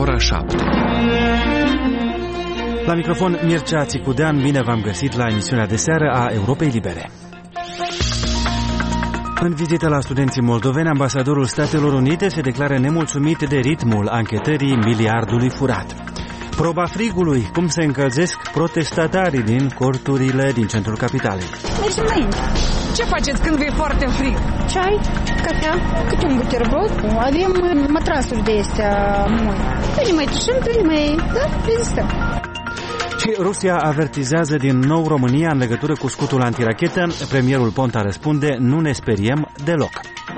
ora 7. La microfon Mircea Țicudean, bine v-am găsit la emisiunea de seară a Europei Libere. În vizită la studenții moldoveni, ambasadorul Statelor Unite se declară nemulțumit de ritmul anchetării miliardului furat. Proba frigului, cum se încălzesc protestatarii din corturile din centrul capitalei. Mergem înainte. Ce faceți când e foarte frig? Ceai, cafea, câte un buterbrod. Avem matrasuri de astea moi. Pe mai tușim, pe mai, da, rezistăm. Și Rusia avertizează din nou România în legătură cu scutul antirachetă. Premierul Ponta răspunde, nu ne speriem deloc.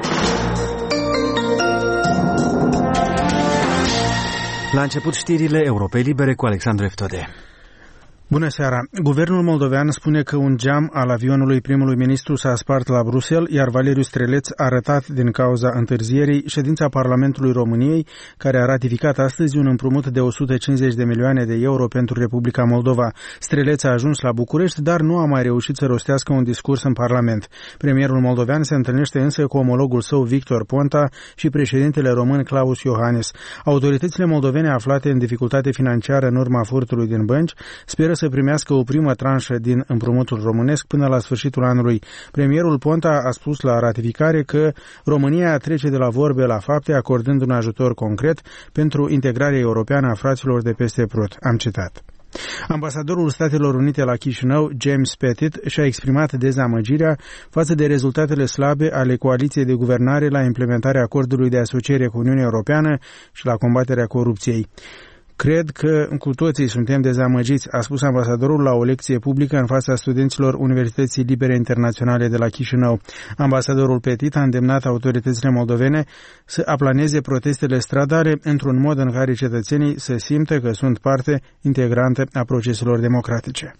La început știrile Europei Libere cu Alexandru Eftode. Bună seara! Guvernul moldovean spune că un geam al avionului primului ministru s-a spart la Bruxelles, iar Valeriu Streleț a arătat din cauza întârzierii ședința Parlamentului României, care a ratificat astăzi un împrumut de 150 de milioane de euro pentru Republica Moldova. Streleț a ajuns la București, dar nu a mai reușit să rostească un discurs în Parlament. Premierul moldovean se întâlnește însă cu omologul său Victor Ponta și președintele român Klaus Iohannis. Autoritățile moldovene aflate în dificultate financiară în urma furtului din bănci speră să primească o primă tranșă din împrumutul românesc până la sfârșitul anului. Premierul Ponta a spus la ratificare că România trece de la vorbe la fapte, acordând un ajutor concret pentru integrarea europeană a fraților de peste Prut. Am citat. Ambasadorul Statelor Unite la Chișinău, James Pettit, și-a exprimat dezamăgirea față de rezultatele slabe ale coaliției de guvernare la implementarea acordului de asociere cu Uniunea Europeană și la combaterea corupției. Cred că cu toții suntem dezamăgiți, a spus ambasadorul la o lecție publică în fața studenților Universității Libere Internaționale de la Chișinău. Ambasadorul Petit a îndemnat autoritățile moldovene să aplaneze protestele stradale într-un mod în care cetățenii să simtă că sunt parte integrantă a proceselor democratice.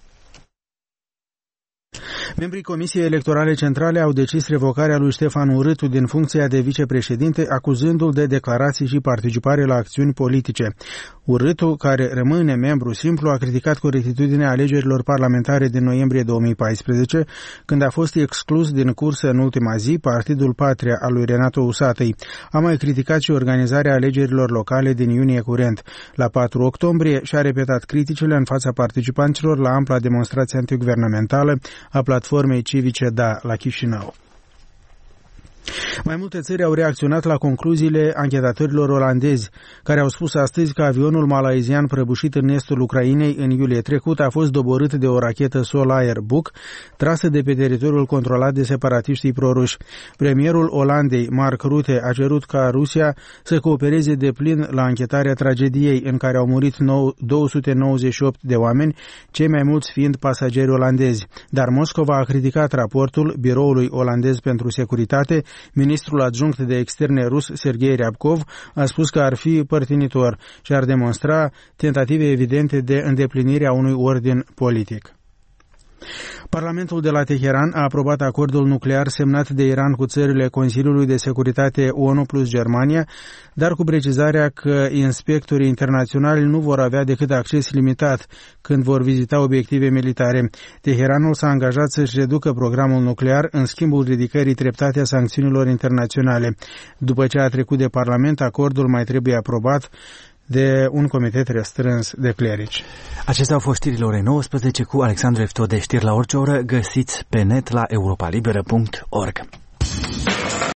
Membrii Comisiei Electorale Centrale au decis revocarea lui Ștefan Urâtu din funcția de vicepreședinte, acuzându-l de declarații și participare la acțiuni politice. Urâtu, care rămâne membru simplu, a criticat corectitudinea alegerilor parlamentare din noiembrie 2014, când a fost exclus din cursă în ultima zi Partidul Patria al lui Renato Usatăi. A mai criticat și organizarea alegerilor locale din iunie curent. La 4 octombrie și-a repetat criticile în fața participanților la ampla demonstrație antiguvernamentală a platformei civice DA la Chișinău. Mai multe țări au reacționat la concluziile anchetatorilor olandezi, care au spus astăzi că avionul malaizian prăbușit în estul Ucrainei în iulie trecut a fost doborât de o rachetă Sol-Air Buk, trasă de pe teritoriul controlat de separatiștii proruși. Premierul Olandei, Mark Rutte, a cerut ca Rusia să coopereze deplin la anchetarea tragediei în care au murit 298 de oameni, cei mai mulți fiind pasageri olandezi. Dar Moscova a criticat raportul Biroului Olandez pentru Securitate. Ministrul adjunct de externe rus, Sergei Ryabkov, a spus că ar fi părtinitor și ar demonstra tentative evidente de îndeplinire a unui ordin politic. Parlamentul de la Teheran a aprobat acordul nuclear semnat de Iran cu țările Consiliului de Securitate ONU plus Germania, dar cu precizarea că inspectorii internaționali nu vor avea decât acces limitat când vor vizita obiective militare. Teheranul s-a angajat să-și reducă programul nuclear în schimbul ridicării treptate a sancțiunilor internaționale. După ce a trecut de Parlament, acordul mai trebuie aprobat de un comitet restrâns de clerici. Acestea au fost știrile orei 19 cu Alexandru Eftode. Știri la orice oră găsiți pe net la europalibera.org.